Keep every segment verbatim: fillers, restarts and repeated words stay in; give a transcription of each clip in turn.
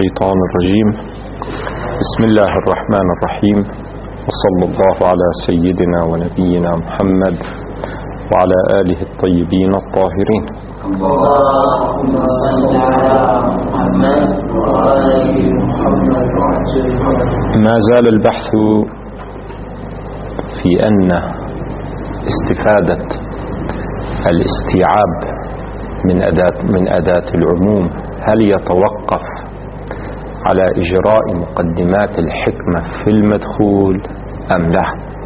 الشيطان الرجيم. بسم الله الرحمن الرحيم، وصلى الله على سيدنا ونبينا محمد وعلى آله الطيبين الطاهرين. اللهم صل على محمد وآل محمد. ما زال البحث في أن استفادة الاستيعاب من أداة من أداة العموم هل يتوقف على إجراء مقدمات الحكمة في المدخول أم لا؟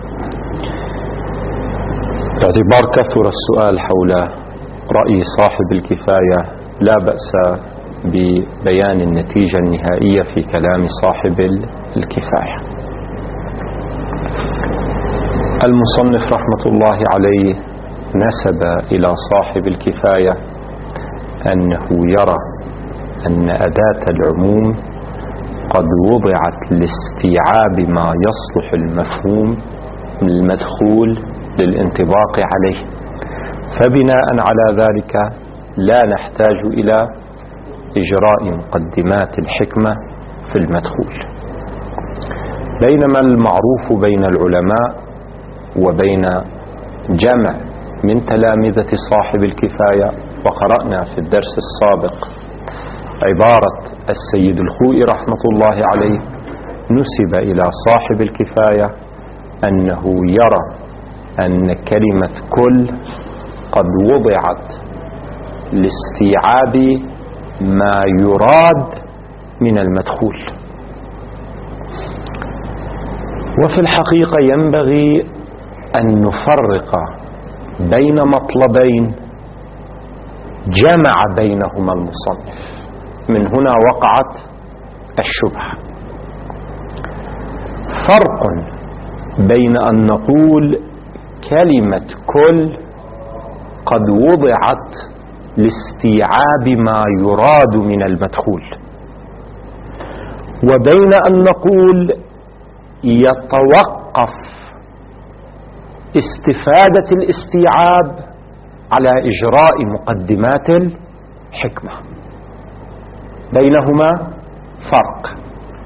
باعتبار كثر السؤال حول رأي صاحب الكفاية لا بأس ببيان النتيجة النهائية في كلام صاحب الكفاية. المصنف رحمة الله عليه نسب إلى صاحب الكفاية أنه يرى أن أداة العموم قد وضعت لاستيعاب ما يصلح المفهوم المدخول للانطباق عليه، فبناء على ذلك لا نحتاج إلى إجراء مقدمات الحكمة في المدخول. بينما المعروف بين العلماء وبين جمع من تلامذة صاحب الكفاية، وقرأنا في الدرس السابق عبارة السيد الخوئي رحمة الله عليه نسب إلى صاحب الكفاية أنه يرى أن كلمة كل قد وضعت لاستيعاب ما يراد من المدخول. وفي الحقيقة ينبغي أن نفرق بين مطلبين جمع بينهما المصنف، من هنا وقعت الشبهة. فرق بين أن نقول كلمة كل قد وضعت لاستيعاب ما يراد من المدخول، وبين أن نقول يتوقف استفادة الاستيعاب على إجراء مقدمات الحكمة. بينهما فرق.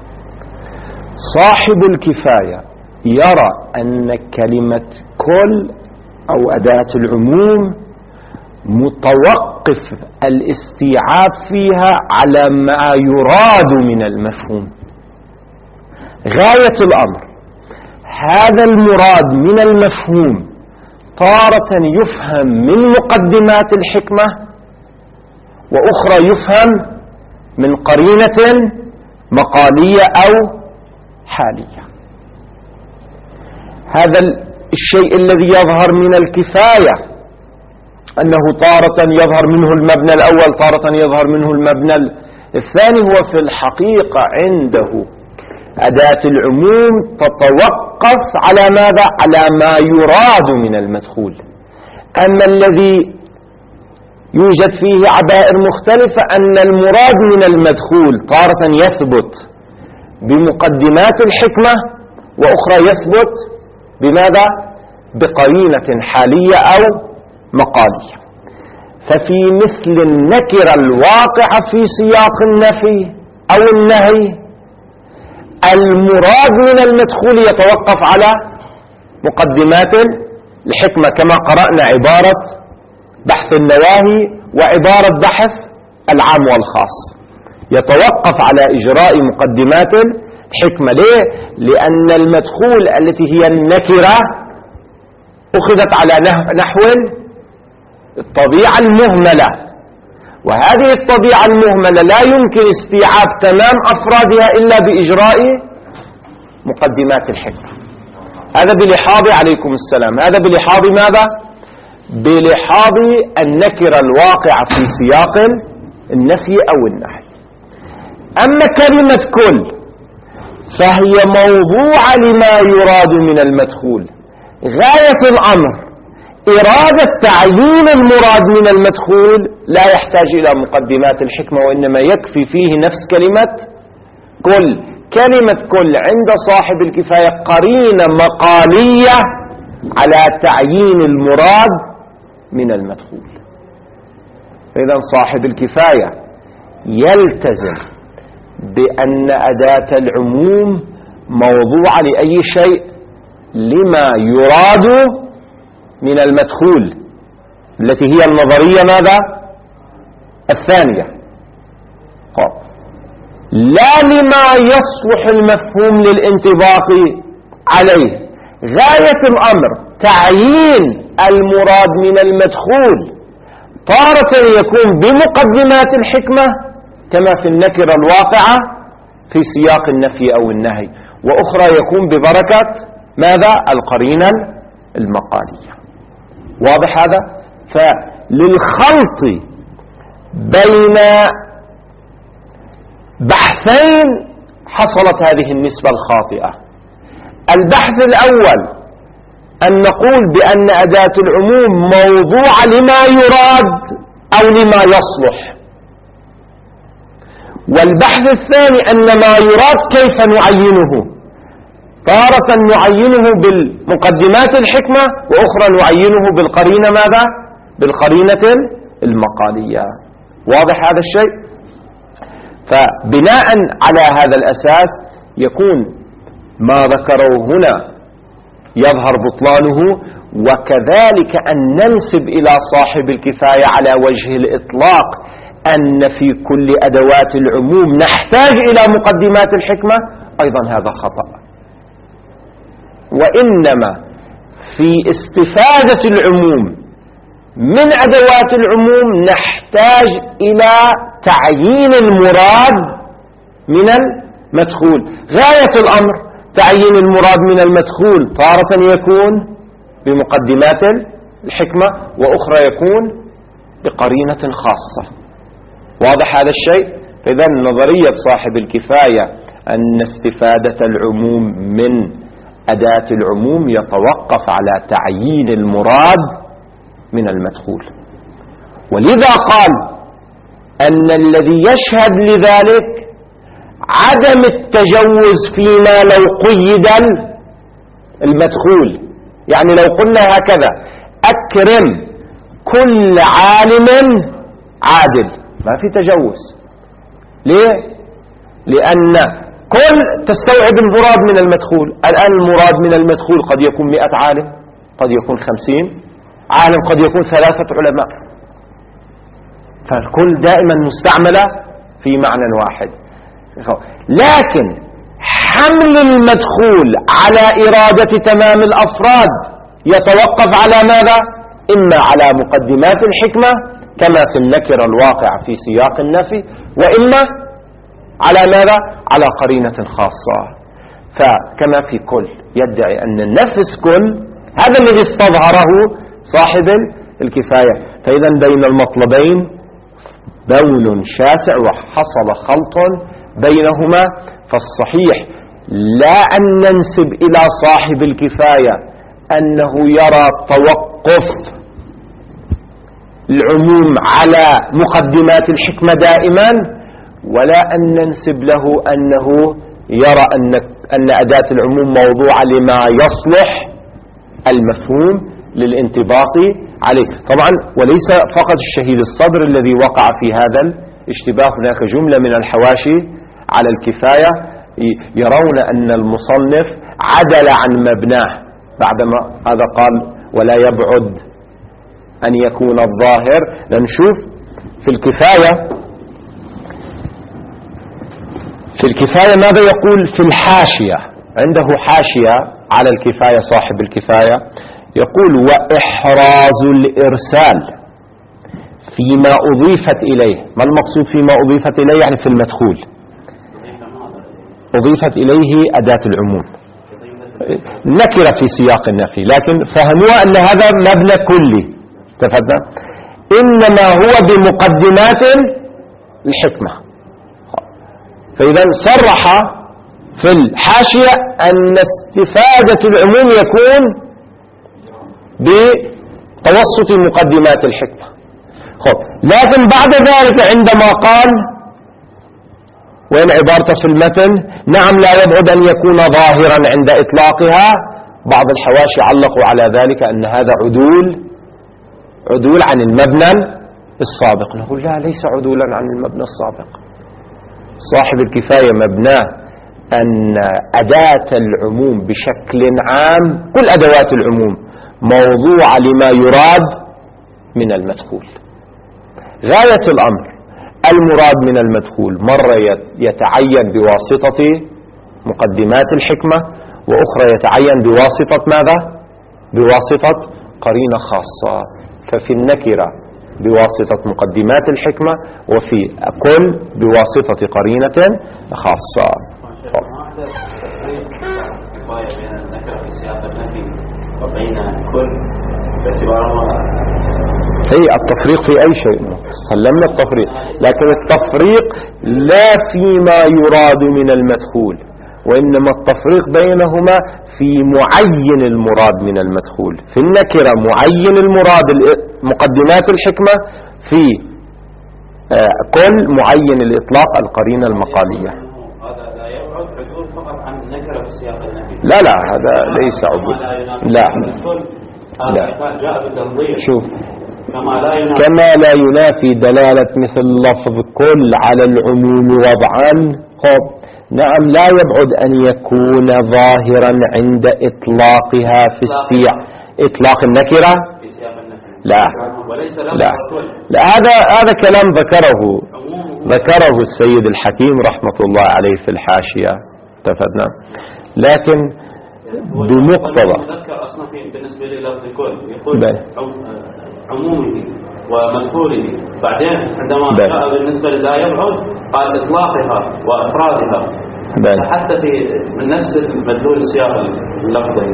صاحب الكفاية يرى أن كلمة كل أو أداة العموم متوقف الاستيعاب فيها على ما يراد من المفهوم. غاية الأمر هذا المراد من المفهوم تارة يفهم من مقدمات الحكمة، وأخرى يفهم من قرينة مقالية أو حالية. هذا الشيء الذي يظهر من الكفاية أنه تارة يظهر منه المبنى الأول، تارة يظهر منه المبنى الثاني. هو في الحقيقة عنده أداة العموم تتوقف على ماذا؟ على ما يراد من المدخول. أما الذي يوجد فيه عبائر مختلفة أن المراد من المدخول تارة يثبت بمقدمات الحكمة، وأخرى يثبت بماذا؟ بقرينة حالية أو مقالية. ففي مثل النكرة الواقعة في سياق النفي أو النهي المراد من المدخول يتوقف على مقدمات الحكمة، كما قرأنا عبارة بحث النواهي وعبارة بحث العام والخاص، يتوقف على إجراء مقدمات الحكمة. ليه؟ لأن المدخول التي هي النكرة أخذت على نحو الطبيعة المهملة، وهذه الطبيعة المهملة لا يمكن استيعاب تمام أفرادها إلا بإجراء مقدمات الحكمة. هذا بلحاظ عليكم السلام هذا بلحاظ ماذا؟ بلحاظ النكرة الواقعة في سياق النفي أو النهي. أما كلمة كل فهي موضوعة لما يراد من المدخول. غاية الأمر إرادة تعيين المراد من المدخول لا يحتاج إلى مقدمات الحكمة، وإنما يكفي فيه نفس كلمة كل. كلمة كل عند صاحب الكفاية قرينة مقالية على تعيين المراد من المدخول. إذن صاحب الكفاية يلتزم بأن أداة العموم موضوعة لأي شيء لما يراد من المدخول، التي هي النظرية ماذا؟ الثانية. طب. لا لما يصلح المفهوم للانطباق عليه. غاية الأمر تعيين المراد من المدخول تارة يكون بمقدمات الحكمة كما في النكرة الواقعة في سياق النفي أو النهي، وأخرى يكون ببركة ماذا؟ القرينة المقالية. واضح هذا؟ فللخلط بين بحثين حصلت هذه النسبة الخاطئة. البحث الأول أن نقول بأن أداة العموم موضوعة لما يراد أو لما يصلح، والبحث الثاني أن ما يراد كيف نعينه. تارة نعينه بالمقدمات الحكمة، وأخرى نعينه بالقرينة ماذا؟ بالقرينة المقالية. واضح هذا الشيء؟ فبناء على هذا الأساس يكون ما ذكره هنا يظهر بطلانه، وكذلك أن ننسب إلى صاحب الكفاية على وجه الإطلاق أن في كل أدوات العموم نحتاج إلى مقدمات الحكمة، أيضا هذا خطأ. وإنما في استفادة العموم من أدوات العموم نحتاج إلى تعيين المراد من المدخول. غاية الأمر تعيين المراد من المدخول تارة يكون بمقدمات الحكمة، وأخرى يكون بقرينة خاصة. واضح هذا الشيء؟ فإذا نظرية صاحب الكفاية أن استفادة العموم من أداة العموم يتوقف على تعيين المراد من المدخول، ولذا قال أن الذي يشهد لذلك عدم التجوز فيما لو قيد المدخول. يعني لو قلنا هكذا: أكرم كل عالم عادل، ما في تجوز. ليه؟ لأن كل تستوعب المراد من المدخول. الآن المراد من المدخول قد يكون مئة عالم، قد يكون خمسين عالم، قد يكون ثلاثة علماء، فالكل دائما مستعملة في معنى واحد. لكن حمل المدخول على إرادة تمام الأفراد يتوقف على ماذا؟ إما على مقدمات الحكمة كما في النكرة الواقعة في سياق النفي، وإما على ماذا؟ على قرينة خاصة. فكما في كل يدعي أن النفس كل، هذا الذي استظهره صاحب الكفاية. فإذا بين المطلبين بول شاسع وحصل خلط بينهما. فالصحيح لا أن ننسب إلى صاحب الكفاية أنه يرى توقف العموم على مقدمات الحكمة دائما، ولا أن ننسب له أنه يرى أن, أن أداة العموم موضوعة لما يصلح المفهوم للانطباق عليه. طبعا وليس فقط الشهيد الصدر الذي وقع في هذا الاشتباه، هناك جملة من الحواشي على الكفاية يرون أن المصنف عدل عن مبناه بعدما هذا قال ولا يبعد أن يكون الظاهر. لنشوف في الكفاية في الكفاية ماذا يقول في الحاشية. عنده حاشية على الكفاية صاحب الكفاية، يقول: وإحراز الإرسال فيما أضيفت إليه. ما المقصود فيما أضيفت إليه؟ يعني في المدخول أضيفت إليه أداة العموم، نكرة في سياق النفي، لكن فهموها أن هذا مبنى كلي. استفدنا؟ إنما هو بمقدمات الحكمة. فإذا صرح في الحاشية أن استفادة العموم يكون بتوسط مقدمات الحكمة. خب، لكن بعد ذلك عندما قال، وين عبارته في المتن؟ نعم لا يبعد أن يكون ظاهرا عند إطلاقها. بعض الحواشي علقوا على ذلك أن هذا عدول عدول عن المبنى السابق. نقول لا، ليس عدولا عن المبنى السابق. صاحب الكفاية مبناه أن أداة العموم بشكل عام، كل أدوات العموم موضوعة لما يراد من المدخول. غاية الأمر المراد من المدخول مرة يتعين بواسطة مقدمات الحكمة، وأخرى يتعين بواسطة ماذا؟ بواسطة قرينة خاصة. ففي النكرة بواسطة مقدمات الحكمة، وفي كل بواسطة قرينة خاصة. بين النكرة في سياق النفي وبين كل باعتبارها هي التفريق في أي شيء، سلمنا التفريق، لكن التفريق لا فيما يراد من المدخول، وإنما التفريق بينهما في معين المراد من المدخول. في النكرة معين المراد مقدمات الحكمة، في كل معين الإطلاق القرينة المقالية. هذا لا يبعد عدول فقط عن النكرة في سياق النفي. لا لا هذا ليس عدول. لا لا شوف، كما لا ينافي دلالة مثل لفظ كل على العموم وضعا. خب نعم، لا يبعد أن يكون ظاهرا عند إطلاقها في استيع إطلاق النكرة. لا لا لا هذا هذا كلام ذكره ذكره السيد الحكيم رحمة الله عليه في الحاشية، اتفقنا، لكن بمقتضى بالنسبة للفظ كل يقول عمومه ومدخوله، بعدين عندما جاء بالنسبة لا يبعد قال إطلاقها وإفرادها، حتى في من نفس المدلول السياق اللفظي.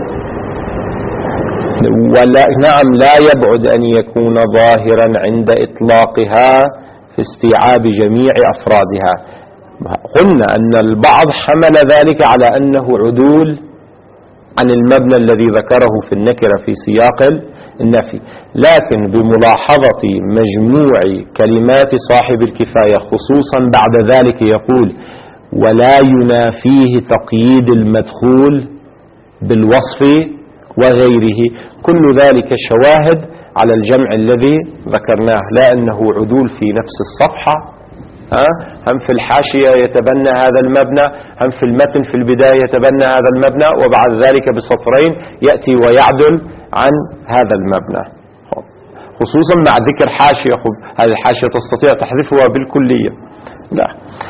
ولا نعم، لا يبعد أن يكون ظاهرا عند إطلاقها في استيعاب جميع أفرادها. قلنا أن البعض حمل ذلك على أنه عدول عن المبنى الذي ذكره في النكرة في سياق النفي، لكن بملاحظة مجموع كلمات صاحب الكفاية خصوصا بعد ذلك يقول ولا ينافيه تقييد المدخول بالوصف وغيره، كل ذلك شواهد على الجمع الذي ذكرناه، لا أنه عدول في نفس الصفحة، هم في الحاشية يتبنى هذا المبنى، هم في المتن في البداية يتبنى هذا المبنى، وبعد ذلك بسطرين يأتي ويعدل عن هذا المبنى، خصوصا مع ذكر حاشية. هذه الحاشية تستطيع تحذفها بالكلية. لا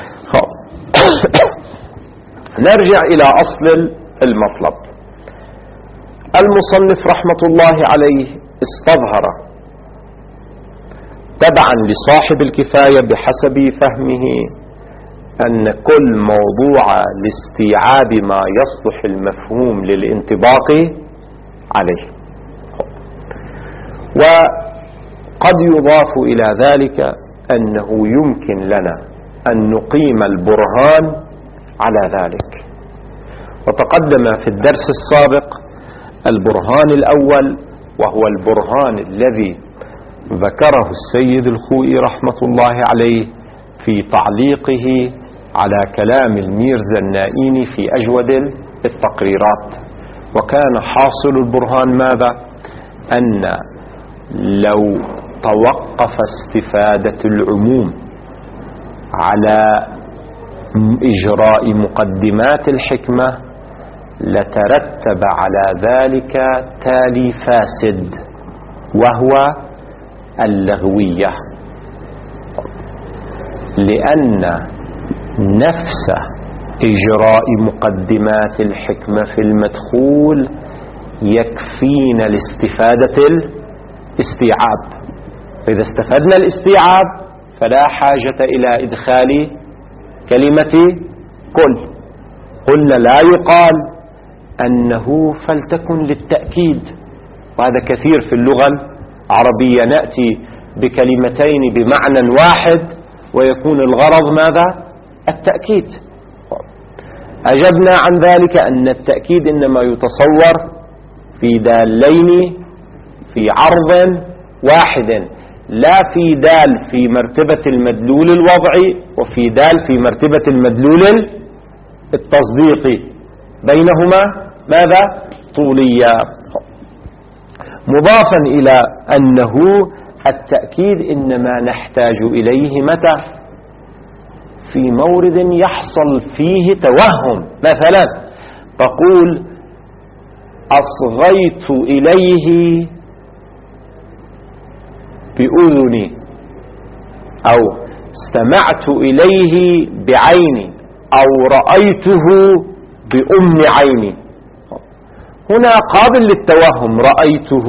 نرجع إلى أصل المطلب. المصنف رحمة الله عليه استظهر تبعا لصاحب الكفاية بحسب فهمه أن كل موضوع لاستيعاب ما يصلح المفهوم للانطباق عليه، وقد يضاف إلى ذلك أنه يمكن لنا أن نقيم البرهان على ذلك. وتقدم في الدرس السابق البرهان الأول، وهو البرهان الذي ذكره السيد الخوئي رحمة الله عليه في تعليقه على كلام الميرزا النائيني في أجود التقريرات. وكان حاصل البرهان ماذا؟ أن لو توقف استفادة العموم على إجراء مقدمات الحكمة لترتب على ذلك تالي فاسد، وهو اللغوية، لأن نفس إجراء مقدمات الحكمة في المدخول يكفينا لاستفادة الاستيعاب. فإذا استفدنا الاستيعاب فلا حاجة إلى إدخال كلمة كل. قلنا لا يقال أنه فلتكن للتأكيد، وهذا كثير في اللغة العربية، نأتي بكلمتين بمعنى واحد ويكون الغرض ماذا؟ التأكيد. أجبنا عن ذلك أن التأكيد إنما يتصور في دالين في عرض واحد، لا في دال في مرتبة المدلول الوضعي وفي دال في مرتبة المدلول التصديقي، بينهما ماذا؟ طولية. مضافا إلى أنه التأكيد إنما نحتاج إليه متى؟ في مورد يحصل فيه توهم. مثلا تقول أصغيت إليه بأذني، أو استمعت إليه بعيني، أو رأيته بأم عيني. هنا قابل للتوهم، رأيته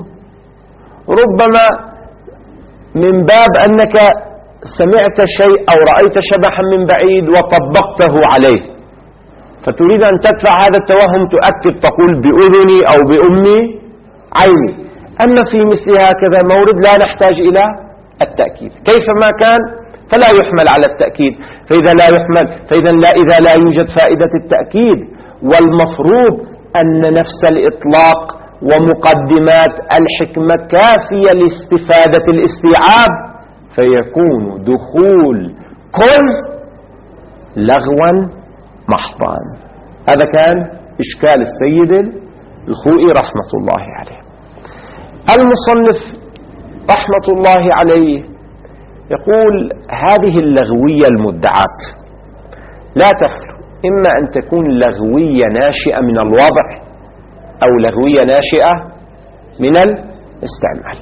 ربما من باب أنك سمعت شيء أو رأيت شبحا من بعيد وطبقته عليه، فتريد أن تدفع هذا التوهم، تؤكد تقول بأذني أو بأمي عيني. أما في مثل هكذا مورد لا نحتاج إلى التأكيد، كيفما كان فلا يحمل على التأكيد. فإذا لا يحمل فإذا لا إذا لا يوجد فائدة التأكيد، والمفروض أن نفس الإطلاق ومقدمات الحكمة كافية لاستفادة الاستيعاب، فيكون دخول كل لغوا محضا. هذا كان إشكال السيد الخوئي رحمة الله عليه. المصنف رحمة الله عليه يقول هذه اللغوية المدعاة لا تخلو إما أن تكون لغوية ناشئة من الوضع، أو لغوية ناشئة من الاستعمال.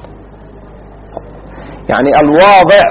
يعني الواضع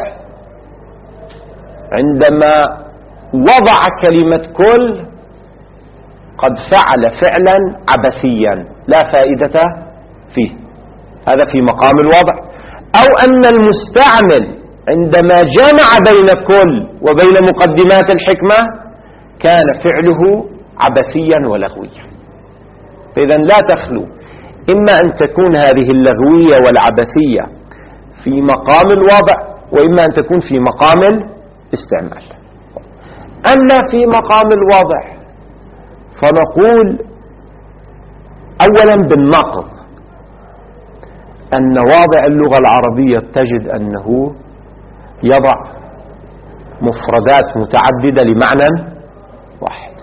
عندما وضع كلمة كل قد فعل فعلا عبثيا لا فائدة فيه، هذا في مقام الوضع. أو أن المستعمل عندما جمع بين كل وبين مقدمات الحكمة كان فعله عبثيا ولغويا. فإذا لا تخلو إما أن تكون هذه اللغوية والعبثية في مقام الوضع، وإما أن تكون في مقام الاستعمال. أما في مقام الوضع فنقول أولا بالنقض أن واضع اللغة العربية تجد أنه يضع مفردات متعددة لمعنى واحد.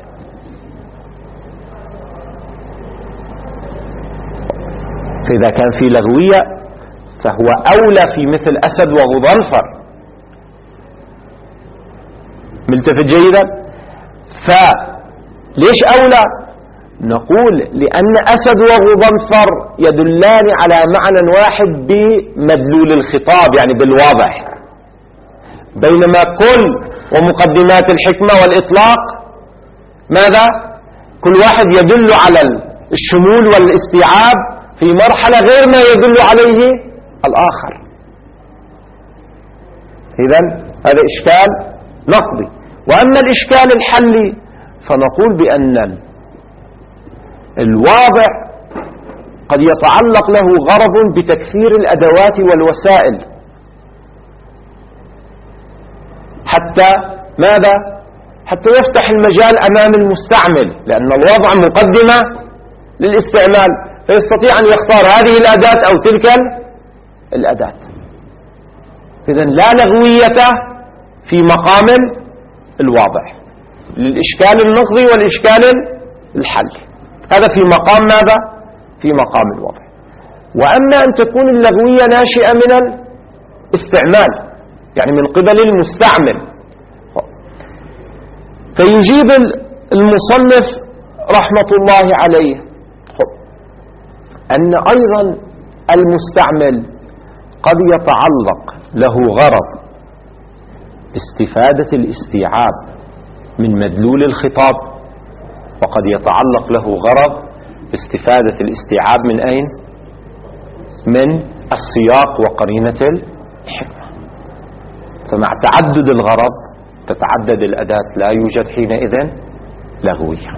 فإذا كان في لغوية فهو أولى في مثل أسد وغضنفر. ملتفت جيدا؟ فليش أولى؟ نقول لأن أسد وغضنفر يدلان على معنى واحد بمدلول الخطاب، يعني بالواضح، بينما كل ومقدمات الحكمة والإطلاق ماذا؟ كل واحد يدل على الشمول والاستيعاب في مرحلة غير ما يدل عليه الآخر. إذن هذا إشكال نقضي. وأما الإشكال الحلي فنقول بأن الواضع قد يتعلق له غرض بتكثير الأدوات والوسائل حتى ماذا؟ حتى يفتح المجال أمام المستعمل، لأن الوضع مقدمة للاستعمال، فيستطيع أن يختار هذه الأداة أو تلك الأداة. إذن لا لغوية في مقام الواضع للإشكال النقضي والإشكال الحلي، هذا في مقام ماذا؟ في مقام الوضع. وأما أن تكون اللغوية ناشئة من الاستعمال، يعني من قبل المستعمل، فيجيب المصنف رحمة الله عليه أن أيضا المستعمل قد يتعلق له غرض استفادة الاستيعاب من مدلول الخطاب، وقد يتعلق له غرض استفادة الاستيعاب من أين؟ من السياق وقرينة الحكمة. فمع تعدد الغرض تتعدد الأداة، لا يوجد حينئذ لغوية.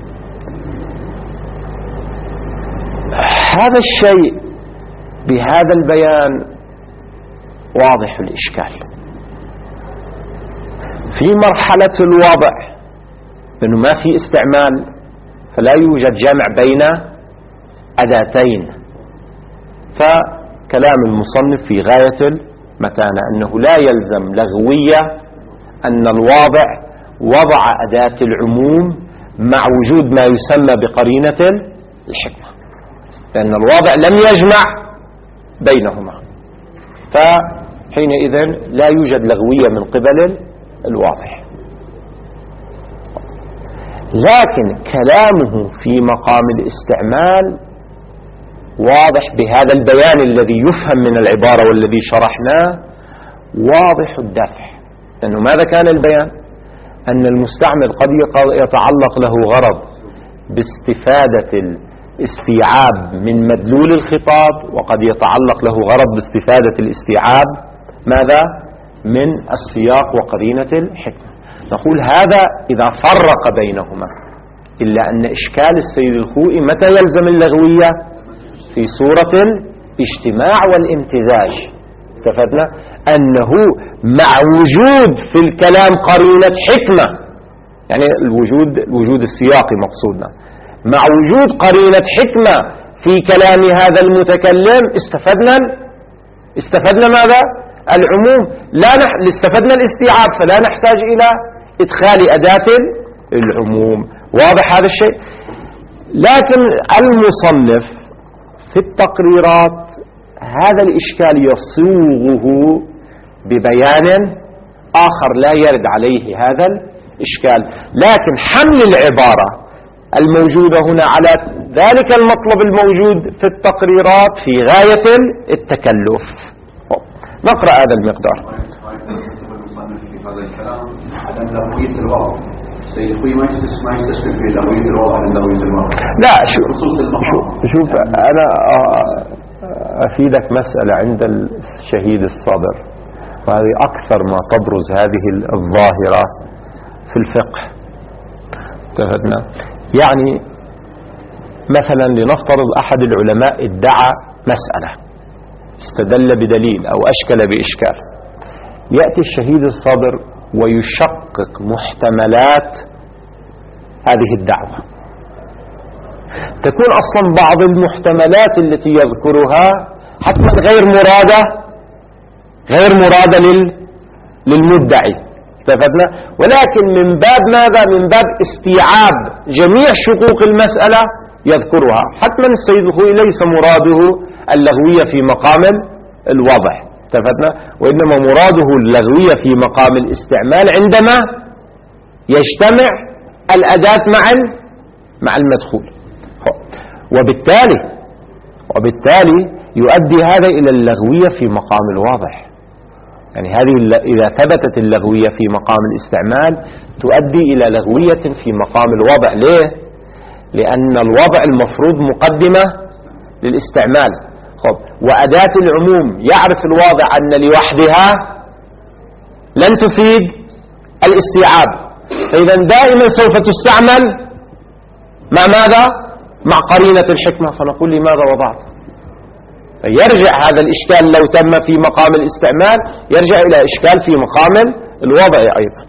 هذا الشيء بهذا البيان واضح الإشكال. في مرحلة الوضع لأنه ما في استعمال، فلا يوجد جمع بين أداتين، فكلام المصنف في غاية المتانة أنه لا يلزم لغوية أن الواضع وضع أداة العموم مع وجود ما يسمى بقرينة الحكمة، لأن الواضع لم يجمع بينهما، فحينئذ لا يوجد لغوية من قبل الواضح. لكن كلامه في مقام الاستعمال واضح بهذا البيان الذي يفهم من العبارة والذي شرحناه، واضح الدفع. لأنه ماذا كان البيان؟ أن المستعمل قد يتعلق له غرض باستفادة الاستيعاب من مدلول الخطاب، وقد يتعلق له غرض باستفادة الاستيعاب ماذا؟ من السياق وقرينة الحكمة. نقول هذا إذا فرق بينهما، إلا أن إشكال السيد الخوئي متى يلزم اللغوية؟ في صورة الاجتماع والامتزاج. استفدنا أنه مع وجود في الكلام قرينة حكمة، يعني الوجود الوجود السياقي مقصودنا، مع وجود قرينة حكمة في كلام هذا المتكلم استفدنا استفدنا ماذا؟ العموم. لا نح... استفدنا الاستيعاب، فلا نحتاج إلى إدخال أداة العموم. واضح هذا الشيء؟ لكن المصنف في التقريرات هذا الإشكال يصوغه ببيان آخر لا يرد عليه هذا الإشكال، لكن حمل العبارة الموجودة هنا على ذلك المطلب الموجود في التقريرات في غاية التكلف. نقرأ هذا المقدار. لا شوف, شوف أنا أفيدك مسألة عند الشهيد الصدر، وهذه أكثر ما تبرز هذه الظاهرة في الفقه. اتفقنا؟ يعني مثلا لنفترض أحد العلماء ادعى مسألة، استدل بدليل أو أشكل بإشكال، يأتي الشهيد الصدر ويشقق محتملات هذه الدعوة. تكون أصلا بعض المحتملات التي يذكرها حتما غير مرادة غير مرادة لل للمدعي. استفدنا؟ ولكن من باب ماذا؟ من باب استيعاب جميع شقوق المسألة يذكرها. حتما السيد الخوئي ليس مراده اللغوية في مقام الوضع، استفدنا؟ وإنما مراده اللغوية في مقام الاستعمال عندما يجتمع الأداة مع مع المدخول. وبالتالي وبالتالي يؤدي هذا إلى اللغوية في مقام الواضح. يعني هذه إذا ثبتت اللغوية في مقام الاستعمال تؤدي إلى لغوية في مقام الوضع. ليه؟ لأن الوضع المفروض مقدمة للاستعمال. خب، وأداة العموم يعرف الواضع أن لوحدها لن تفيد الاستيعاب، فإذا دائما سوف تستعمل مع ماذا؟ مع قرينة الحكمة. فنقول لماذا وضعت؟ يرجع هذا الإشكال لو تم في مقام الاستعمال يرجع إلى إشكال في مقام الوضع أيضا.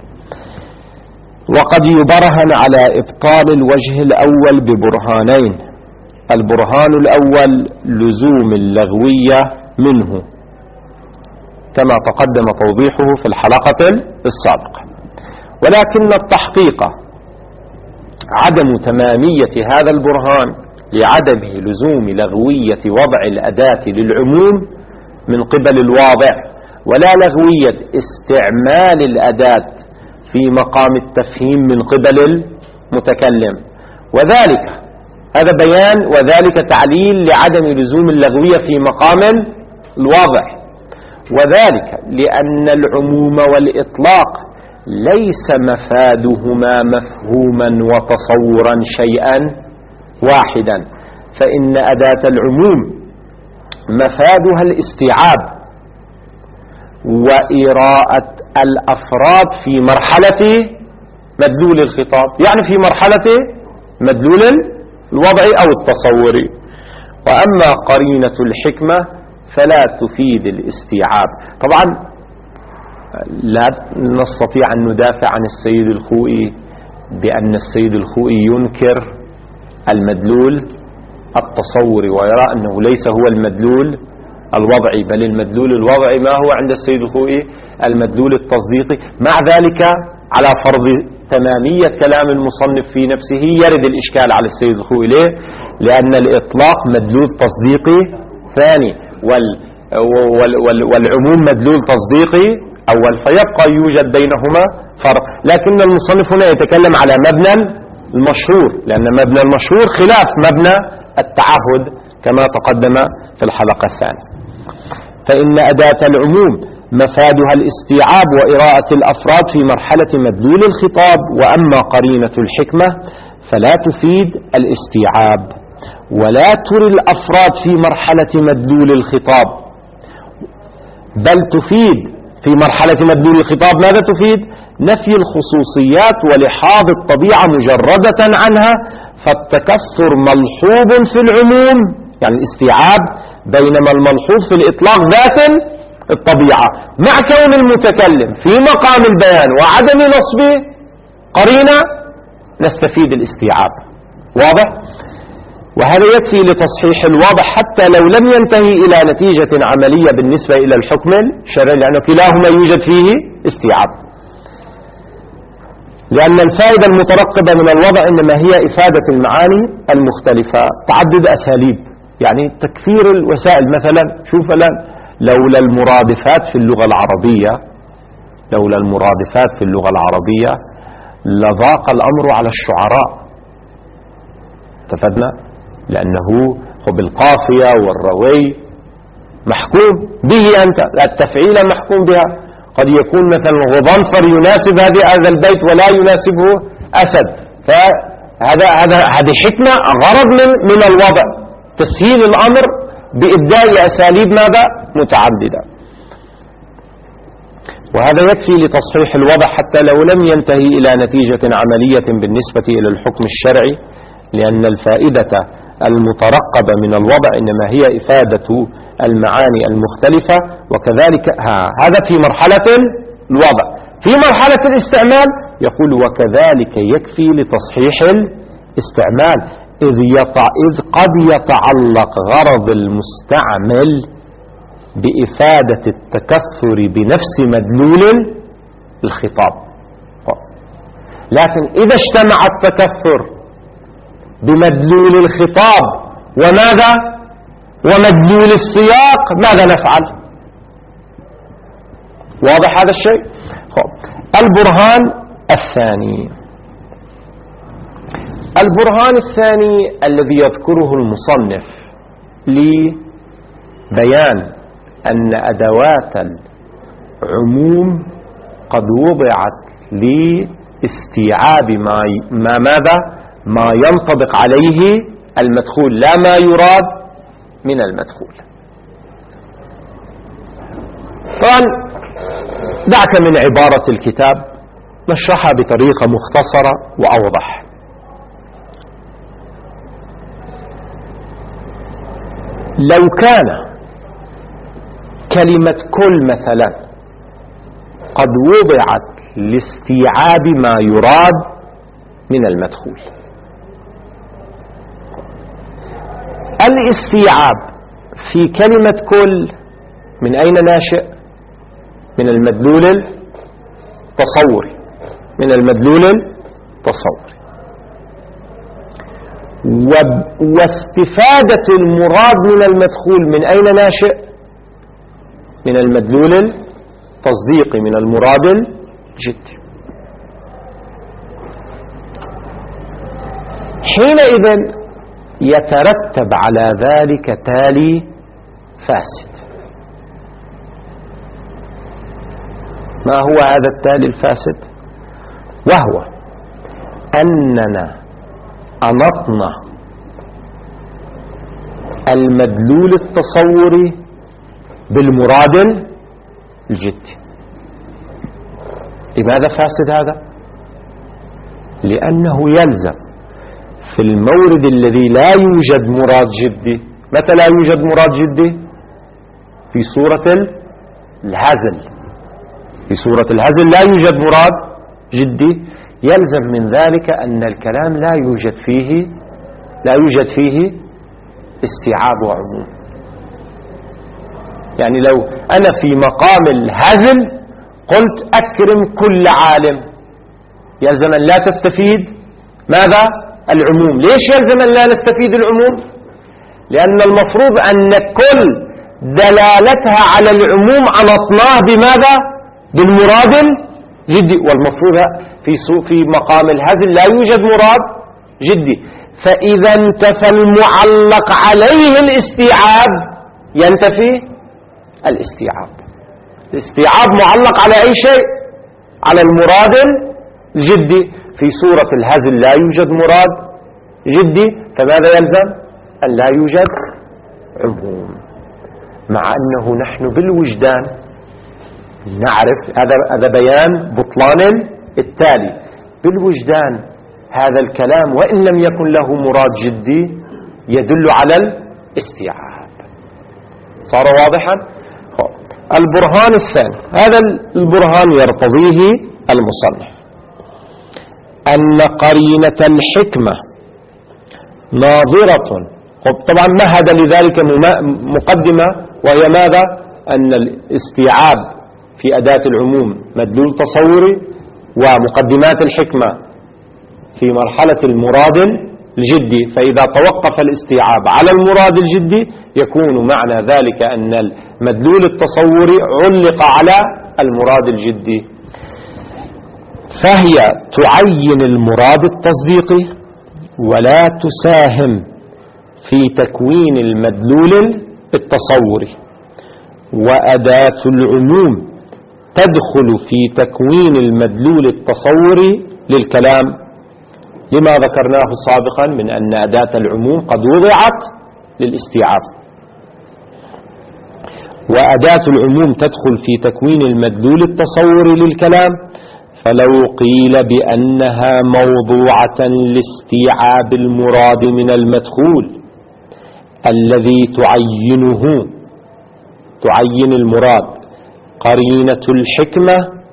وقد يبرهن على إبطال الوجه الأول ببرهانين. البرهان الأول لزوم اللغوية منه كما تقدم توضيحه في الحلقة السابقة، ولكن التحقيق عدم تمامية هذا البرهان لعدم لزوم لغوية وضع الأداة للعموم من قبل الواضع، ولا لغوية استعمال الأداة في مقام التفهيم من قبل المتكلم. وذلك هذا بيان وذلك تعليل لعدم لزوم اللغوية في مقام الواضع، وذلك لأن العموم والإطلاق ليس مفادهما مفهوما وتصورا شيئا واحدا، فإن أداة العموم مفادها الاستيعاب وإراءة الأفراد في مرحلة مدلول الخطاب، يعني في مرحلة مدلول الوضع أو التصوري. وأما قرينة الحكمة فلا تفيد الاستيعاب. طبعا لا نستطيع أن ندافع عن السيد الخوئي بأن السيد الخوئي ينكر المدلول التصوري ويرى أنه ليس هو المدلول الوضعي، بل المدلول الوضعي ما هو عند السيد الخوئي؟ المدلول التصديقي. مع ذلك على فرض تمامية كلام المصنف في نفسه يرد الإشكال على السيد الخوئي. ليه؟ لأن الإطلاق مدلول تصديقي ثاني وال وال وال والعموم مدلول تصديقي أول، فيبقى يوجد بينهما فرق. لكن المصنف هنا يتكلم على مبنى المشهور، لأن مبنى المشهور خلاف مبنى التعهد كما تقدم في الحلقة الثانية. فإن أداة العموم مفادها الاستيعاب وإراءة الأفراد في مرحلة مدلول الخطاب، وأما قرينة الحكمة فلا تفيد الاستيعاب ولا تري الأفراد في مرحلة مدلول الخطاب، بل تفيد في مرحلة مدلول الخطاب ماذا تفيد؟ نفي الخصوصيات ولحاظ الطبيعة مجردة عنها، فالتكثر ملحوظ في العموم يعني الاستيعاب، بينما الملحوظ في الإطلاق ذات الطبيعة، مع كون المتكلم في مقام البيان وعدم نصبه قرينة نستفيد الاستيعاب. واضح؟ وهذا يكفي لتصحيح الواضح حتى لو لم ينتهي إلى نتيجة عملية بالنسبة إلى الحكم الشرعي، لأنه كلاهما يوجد فيه استيعاب، لأن الفائدة المترقبة من الوضع إنما هي إفادة المعاني المختلفة. تعدد أساليب يعني تكثير الوسائل، مثلا شوف الآن لولا المرادفات في اللغة العربية لولا المرادفات في اللغة العربية لضاق الأمر على الشعراء. اتفقنا؟ لأنه بالقافية والروي محكوم به، أنت التفعيل محكوم بها، قد يكون مثلا غضنفر يناسب هذا البيت ولا يناسبه أسد، فهذا هذا هذه حكمة غرض من من الوضع، تسهيل الأمر بإبداء أساليب ماذا متعددة. وهذا يكفي لتصحيح الوضع حتى لو لم ينتهي إلى نتيجة عملية بالنسبة إلى الحكم الشرعي، لأن الفائدة المترقبة من الوضع إنما هي إفادة المعاني المختلفة. وكذلك هذا في مرحلة الوضع. في مرحلة الاستعمال يقول وكذلك يكفي لتصحيح الاستعمال، إذ, يطع إذ قد يتعلق غرض المستعمل بإفادة التكثر بنفس مدلول الخطاب. لكن إذا اجتمع التكثر بمدلول الخطاب وماذا ومدلول السياق ماذا نفعل؟ واضح هذا الشيء؟ البرهان الثاني البرهان الثاني الذي يذكره المصنف لبيان أن أدوات العموم قد وضعت لاستيعاب ما ما ماذا ما ينطبق عليه المدخول، لا ما يراد من المدخول. طبعا دعك من عبارة الكتاب، نشرحها بطريقة مختصرة وأوضح. لو كان كلمة كل مثلا قد وضعت لاستيعاب ما يراد من المدخول، الاستيعاب في كلمة كل من أين ناشئ؟ من المدلول التصوري من المدلول التصوري واستفادة المراد من المدخول من أين ناشئ؟ من المدلول التصديقي، من المراد الجدي. حينئذ يترتب على ذلك تالي فاسد. ما هو هذا التالي الفاسد؟ وهو أننا أنطنا المدلول التصوري بالمراد الجدي. لماذا فاسد هذا؟ لأنه يلزم في المورد الذي لا يوجد مراد جدي. متى لا يوجد مراد جدي؟ في سورة الهزل. في سورة الهزل لا يوجد مراد جدي، يلزم من ذلك أن الكلام لا يوجد فيه لا يوجد فيه استيعاب وعموم. يعني لو أنا في مقام الهزل قلت أكرم كل عالم، يلزم أن لا تستفيد ماذا؟ العموم. ليش يلزم أن لا نستفيد العموم؟ لأن المفروض أن كل دلالتها على العموم أنطناه بماذا؟ بالمراد الجدي. والمفروض في في مقام الهزل لا يوجد مراد جدي. فإذا انتفى المعلق عليه الاستيعاب ينتفي الاستيعاب. الاستيعاب معلق على أي شيء؟ على المراد الجدي. في صورة الهزل لا يوجد مراد جدي، فماذا يلزم؟ أن لا يوجد عموم. مع أنه نحن بالوجدان نعرف هذا هذا بيان بطلان التالي. بالوجدان هذا الكلام وإن لم يكن له مراد جدي يدل على الاستيعاب. صار واضحا؟ البرهان الثاني، هذا البرهان يرتضيه المصنف أن قرينة الحكمة ناظرة. طبعا مهد لذلك مقدمة، وهي ماذا؟ أن الاستيعاب في أداة العموم مدلول تصوري، ومقدمات الحكمة في مرحلة المراد الجدي. فإذا توقف الاستيعاب على المراد الجدي يكون معنى ذلك أن المدلول التصوري علق على المراد الجدي. فهي تعين المراد التصديقي ولا تساهم في تكوين المدلول التصوري، وأداة العموم تدخل في تكوين المدلول التصوري للكلام، لما ذكرناه سابقا من أن أداة العموم قد وضعت للاستيعاب. وأداة العموم تدخل في تكوين المدلول التصوري للكلام، فلو قيل بأنها موضوعة لاستيعاب المراد من المدخول الذي تعينه تعين المراد قرينة الحكمة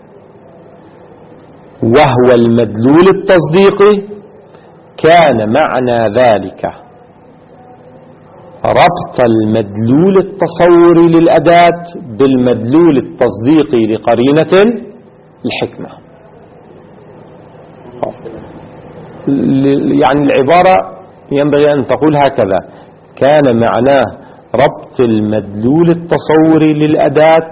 وهو المدلول التصديقي، كان معنى ذلك ربط المدلول التصوري للأداة بالمدلول التصديقي لقرينة الحكمة. يعني العبارة ينبغي أن تقول هكذا: كان معناه ربط المدلول التصوري للأداة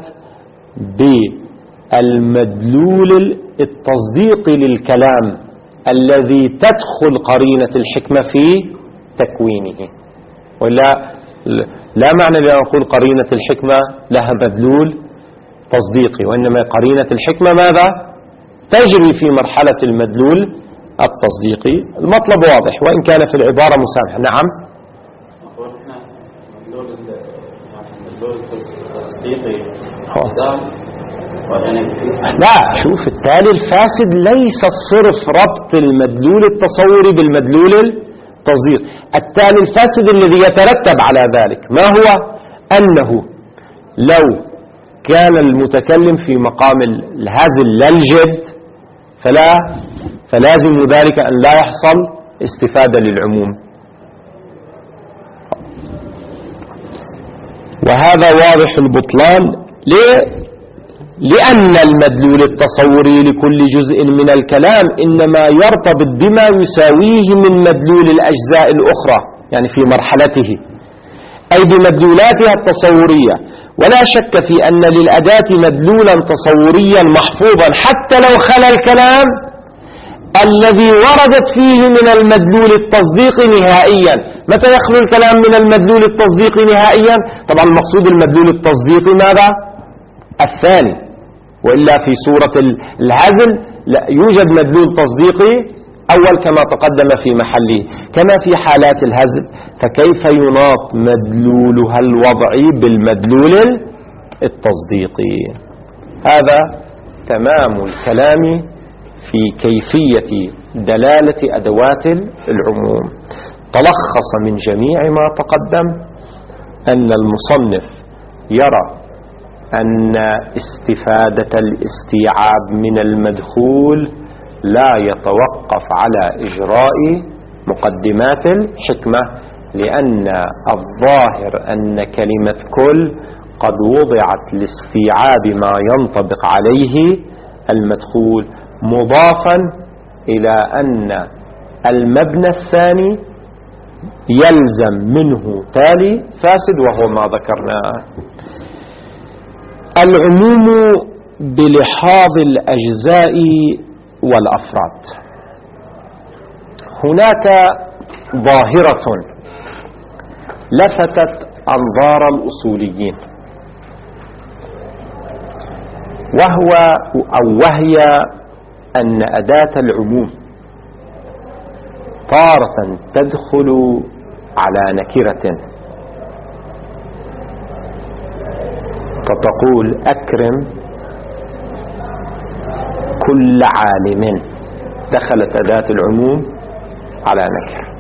بالمدلول التصديقي للكلام الذي تدخل قرينة الحكمة في تكوينه. ولا لا معنى لأن نقول قرينة الحكمة لها مدلول تصديقي، وإنما قرينة الحكمة ماذا؟ تجري في مرحلة المدلول التصديقي. المطلب واضح وإن كان في العبارة مسامحة. نعم. لا، شوف، التالي الفاسد ليس صرف ربط المدلول التصوري بالمدلول التصديقي. التالي الفاسد الذي يترتب على ذلك ما هو؟ أنه لو كان المتكلم في مقام الهزل لا الجد فلا فلازم ذلك أن لا يحصل استفادة للعموم. وهذا واضح البطلان. ليه؟ لأن المدلول التصوري لكل جزء من الكلام إنما يرتبط بما يساويه من مدلول الأجزاء الأخرى، يعني في مرحلته، أي بمدلولاتها التصورية. ولا شك في أن للأداة مدلولا تصوريا محفوظا حتى لو خلا الكلام الذي وردت فيه من المدلول التصديقي نهائيا. متى يخلو الكلام من المدلول التصديقي نهائيا؟ طبعا المقصود المدلول التصديقي ماذا؟ الثاني، وإلا في سورة الهزل لا يوجد مدلول تصديقي أول كما تقدم في محله كما في حالات الهزل. فكيف يناط مدلولها الوضعي بالمدلول التصديقي؟ هذا تمام الكلام في كيفية دلالة أدوات العموم. تلخص من جميع ما تقدم أن المصنف يرى أن استفادة الاستيعاب من المدخول لا يتوقف على إجراء مقدمات الحكمة، لأن الظاهر أن كلمة كل قد وضعت لاستيعاب ما ينطبق عليه المدخول، مضافا إلى أن المبنى الثاني يلزم منه تالي فاسد وهو ما ذكرناه. العموم بلحاظ الأجزاء والأفراد. هناك ظاهرة لفتت أنظار الأصوليين، وهو أو وهي أن أداة العموم تارة تدخل على نكرة، فتقول أكرم كل عالم، دخلت أداة العموم على نكرة.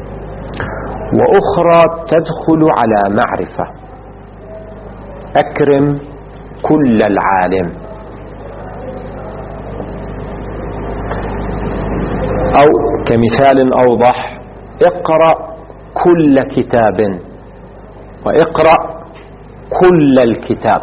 وأخرى تدخل على معرفة، أكرم كل العالم، أو كمثال أوضح اقرأ كل كتاب، وإقرأ كل الكتاب.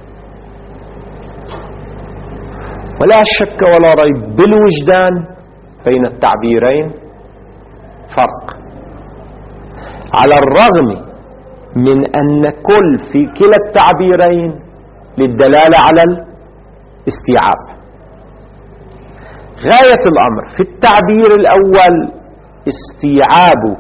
ولا شك ولا ريب بالوجدان بين التعبيرين فرق، على الرغم من أن كل في كلا التعبيرين للدلالة على الاستيعاب. غاية الأمر في التعبير الأول استيعاب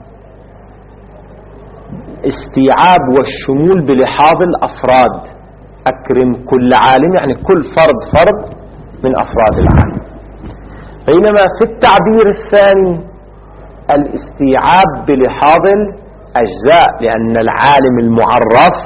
استيعاب والشمول بلحاظ الأفراد، أكرم كل عالم يعني كل فرد فرد من أفراد العالم. بينما في التعبير الثاني الاستيعاب بلحاظ الأجزاء، لأن العالم المعرف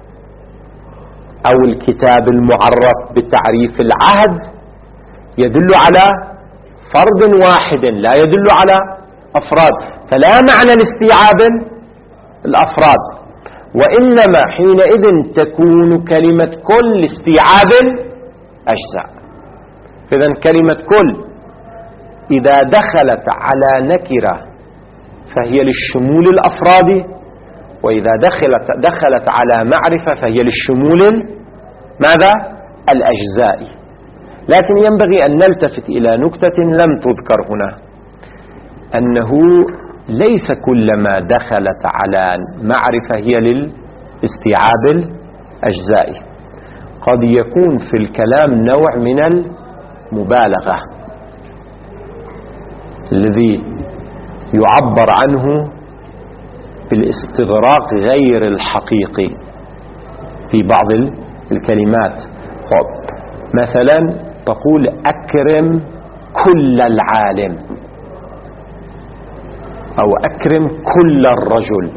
أو الكتاب المعرف بتعريف العهد يدل على فرد واحد لا يدل على أفراد، فلا معنى لاستيعاب الأفراد، وإنما حينئذ تكون كلمة كل استيعاب الأجزاء. إذن كلمة كل إذا دخلت على نكرة فهي للشمول الأفرادي، وإذا دخلت, دخلت على معرفة فهي للشمول ماذا؟ الأجزائي. لكن ينبغي أن نلتفت إلى نكتة لم تذكر هنا، أنه ليس كلما دخلت على معرفة هي للاستيعاب الأجزائي، قد يكون في الكلام نوع من المبالغة الذي يعبر عنه بالاستغراق غير الحقيقي في بعض الكلمات. مثلا تقول أكرم كل العالم، أو أكرم كل الرجل.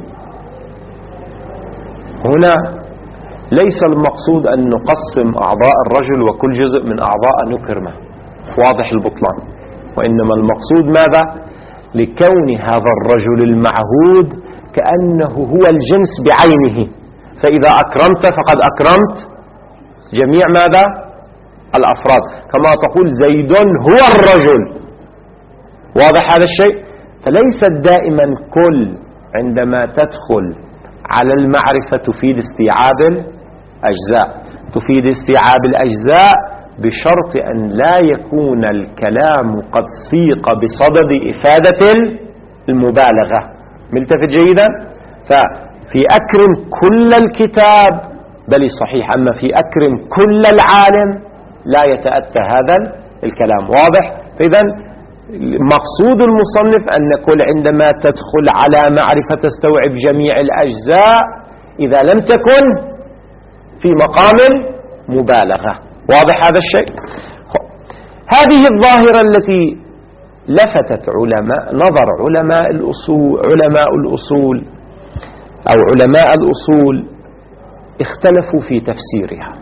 هنا ليس المقصود أن نقسم أعضاء الرجل وكل جزء من أعضاء نكرمه، واضح البطلان، وإنما المقصود ماذا؟ لكون هذا الرجل المعهود كأنه هو الجنس بعينه، فإذا أكرمت فقد أكرمت جميع ماذا؟ الأفراد، كما تقول زيد هو الرجل. واضح هذا الشيء؟ فليست دائما كل عندما تدخل على المعرفة تفيد استيعاب الأجزاء، تفيد استيعاب الأجزاء بشرط أن لا يكون الكلام قد سيق بصدد إفادة المبالغة. ملتفت جيدا؟ ففي أكرم كل الكتاب بل صحيح، أما في أكرم كل العالم لا يتأتى هذا الكلام. واضح؟ فإذا مقصود المصنف أن كل عندما تدخل على معرفة تستوعب جميع الأجزاء إذا لم تكن في مقام مبالغة. واضح هذا الشيء؟ هذه الظاهرة التي لفتت علماء نظر علماء الأصول علماء الأصول أو علماء الأصول اختلفوا في تفسيرها.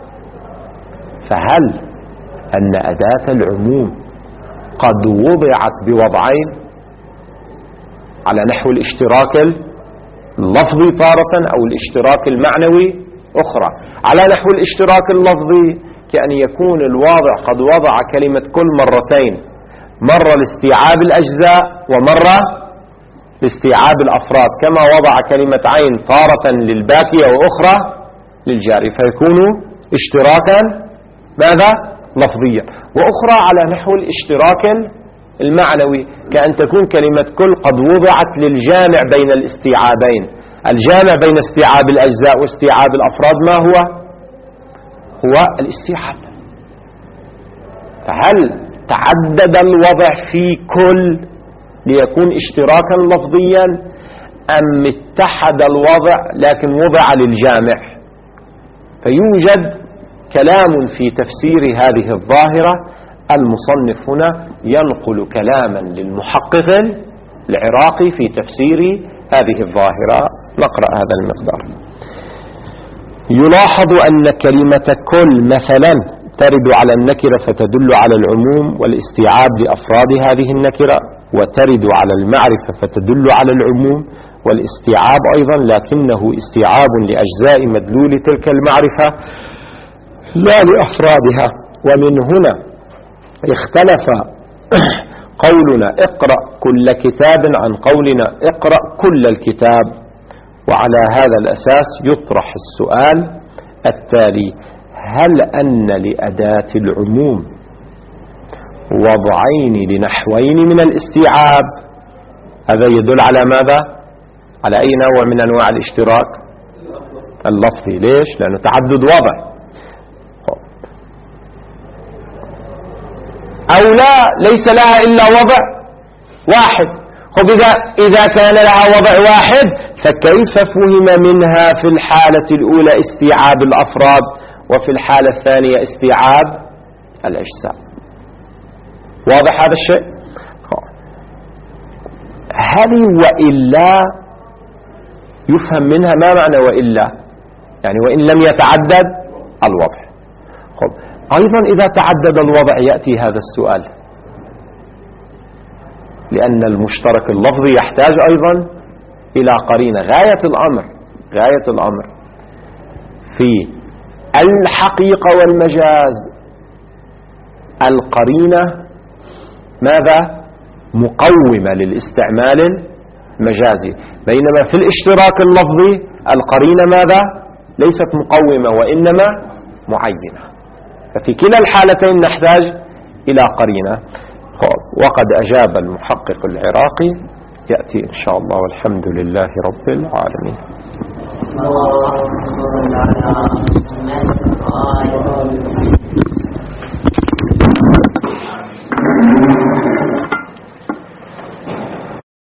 فهل أن أداة العموم قد وضعت بوضعين على نحو الاشتراك اللفظي تارة أو الاشتراك المعنوي أخرى؟ على نحو الاشتراك اللفظي كأن يكون الواضع قد وضع كلمة كل مرتين، مرة لاستيعاب الأجزاء ومرة لاستيعاب الأفراد، كما وضع كلمة عين تارة للباكية وأخرى للجاري، فيكون اشتراكا ماذا؟ لفظيا. وأخرى على نحو الاشتراك المعنوي، كأن تكون كلمة كل قد وضعت للجامع بين الاستيعابين. الجامع بين استيعاب الأجزاء واستيعاب الأفراد ما هو؟ هو الاستيعاب. فهل تعدد الوضع في كل ليكون اشتراكا لفظيا أم اتحد الوضع لكن وضع للجامع؟ فيوجد كلام في تفسير هذه الظاهرة. المصنف هنا ينقل كلاما للمحقق العراقي في تفسير هذه الظاهرة. نقرأ هذا المقدار. يلاحظ أن كلمة كل مثلا ترد على النكرة فتدل على العموم والاستيعاب لأفراد هذه النكرة، وترد على المعرفة فتدل على العموم والاستيعاب أيضا، لكنه استيعاب لأجزاء مدلول تلك المعرفة لا لأفرادها. ومن هنا اختلف قولنا اقرأ كل كتاب عن قولنا اقرأ كل الكتاب. وعلى هذا الأساس يطرح السؤال التالي: هل أن لأداة العموم وضعين لنحوين من الاستيعاب؟ هذا يدل على ماذا؟ على أي نوع من أنواع الاشتراك اللفظي. ليش؟ لأنه تعدد وضع. أو لا، ليس لها إلا وضع واحد. وبذا إذا كان لها وضع واحد فكيف فهم منها في الحالة الأولى استيعاب الأفراد وفي الحالة الثانية استيعاب الأجزاء؟ واضح هذا الشيء؟ هل وإلا يفهم منها ما معنى وإلا؟ يعني وإن لم يتعدد الوضع. أيضا إذا تعدد الوضع يأتي هذا السؤال، لأن المشترك اللفظي يحتاج أيضا إلى قرينة. غاية الأمر غاية الأمر في الحقيقة والمجاز القرينة ماذا؟ مقومة للاستعمال المجازي، بينما في الاشتراك اللفظي القرينة ماذا؟ ليست مقومة وإنما معينة. ففي كلا الحالتين نحتاج إلى قرينة. وقد أجاب المحقق العراقي، يأتي إن شاء الله، والحمد لله رب العالمين.